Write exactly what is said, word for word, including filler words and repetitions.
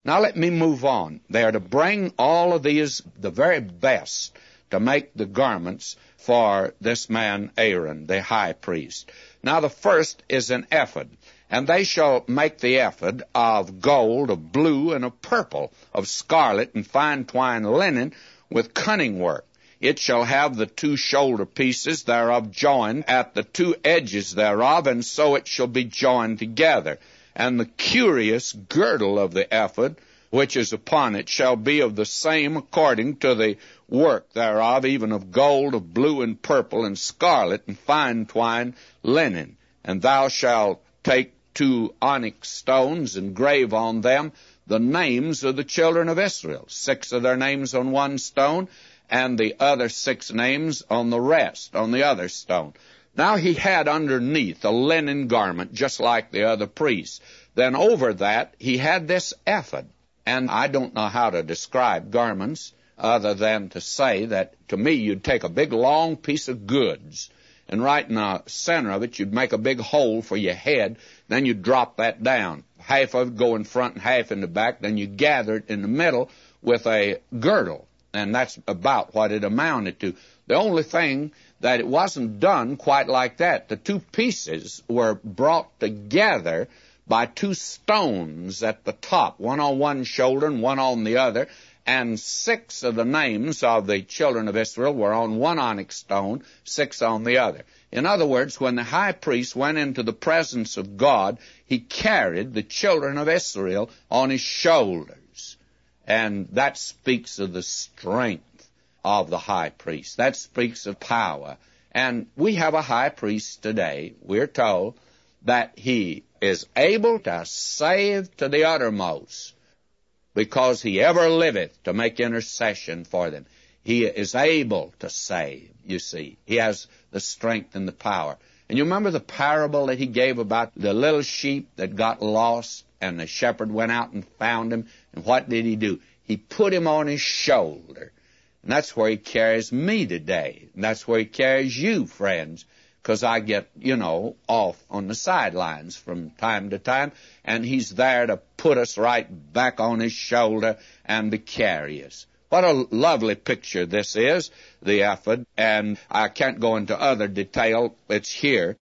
Now let me move on. They are to bring all of these, the very best, to make the garments for this man Aaron, the high priest. Now the first is an ephod, and they shall make the ephod of gold, of blue, and of purple, of scarlet, and fine twined linen, with cunning work. It shall have the two shoulder pieces thereof joined at the two edges thereof, and so it shall be joined together. And the curious girdle of the ephod, which is upon it, shall be of the same according to the work thereof, even of gold, of blue, and purple, and scarlet, and fine twined linen. And thou shalt take two onyx stones, and grave on them the names of the children of Israel, six of their names on one stone, and the other six names on the rest, on the other stone. Now he had underneath a linen garment, just like the other priests. Then over that, he had this ephod. And I don't know how to describe garments other than to say that, to me, you'd take a big, long piece of goods, and right in the center of it, you'd make a big hole for your head. Then you'd drop that down. Half of it go in front and half in the back. Then you gather it in the middle with a girdle. And that's about what it amounted to. The only thing that it wasn't done quite like that. The two pieces were brought together by two stones at the top, one on one shoulder and one on the other, and six of the names of the children of Israel were on one onyx stone, six on the other. In other words, when the high priest went into the presence of God, he carried the children of Israel on his shoulders. And that speaks of the strength of the high priest. That speaks of power. And we have a high priest today, we're told, that he is able to save to the uttermost, because he ever liveth to make intercession for them. He is able to save, you see. He has the strength and the power. And you remember the parable that he gave about the little sheep that got lost, and the shepherd went out and found him, and what did he do? He put him on his shoulder. And that's where he carries me today. And that's where he carries you, friends, because I get, you know, off on the sidelines from time to time, and he's there to put us right back on his shoulder and to carry us. What a lovely picture this is, the ephod, and I can't go into other detail. It's here.